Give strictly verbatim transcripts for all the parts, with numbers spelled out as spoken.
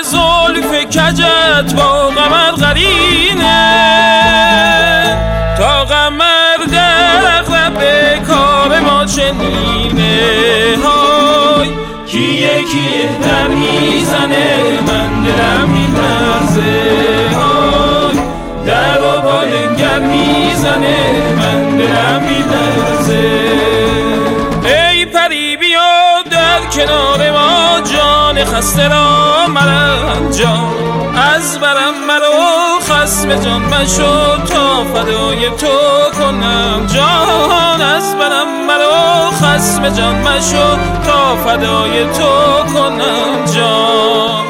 زلف کجت با قمر قرینه، تا قمر دقدق به کار ما چنینه. های کیه کیه در میزنه من دلم میلرزه، های در و بالنگر میزنه من دلم میلرزه. ای پری بیا در کنار ما، جان خسته را مرنجان، از برم مرا خصم جان مشو تا فدای تو کنم جان، از برم مرا خصم جان مشو تا فدای تو کنم جان.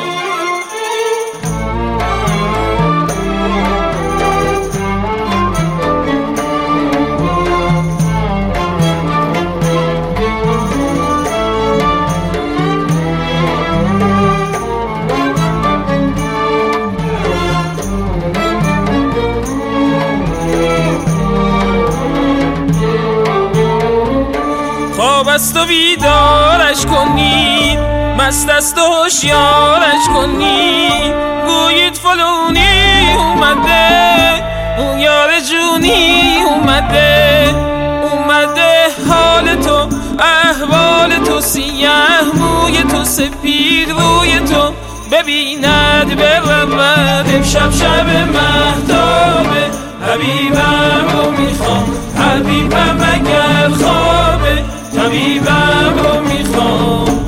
خواب است و بیدارش کنید، مست است و هوشیارش کنید، گویید فلونی اومده، اون یار جونی اومده، اومده حال تو احوال تو، سیه موی تو سپید روی تو ببیند برود امشب شب مهتابه. حبیبم رو میخوام، حبیبم اگر خوابه، طبیبم رو میخوام.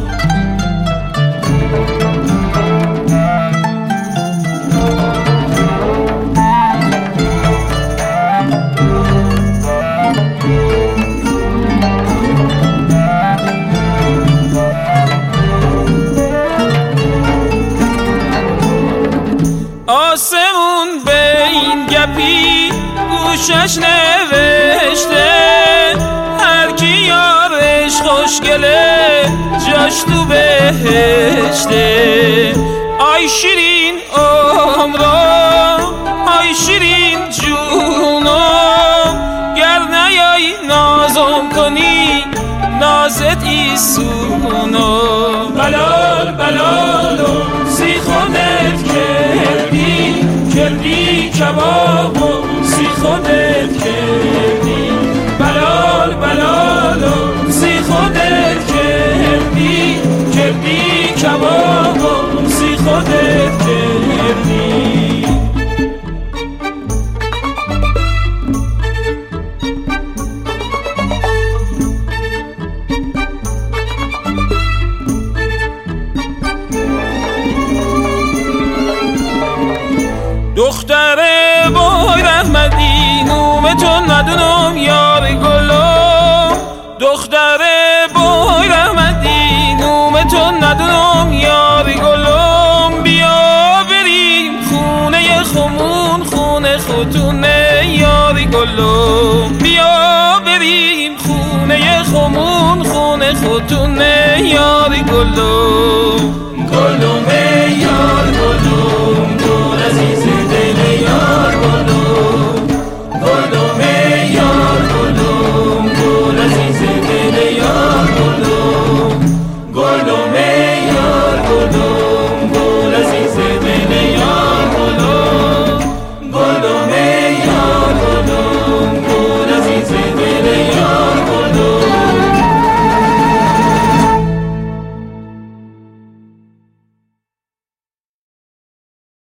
آسمون به این گپی گوشش نوشته، هر کی یارش خوشگله جاش تو بهشته. آی شیرین عمرم، آی شیرین جونم، گر نیایی نازم کنی نازت ایسونو. بلال بلالو سی خودت کردی، کردی کبابو سی خودت کردی. بلال بلالو سی خودت کردی، کردی کبابو سی خودت کردی. دختر بای رحمتی نوم تو ندونم یار گلم، دختر بای رحمتی نوم تو ندونم یار گلم. بیا بریم خونه خمون، خونه خودونه یار گلم، بیا بریم خونه خمون، خونه خودونه یار گلم. گلم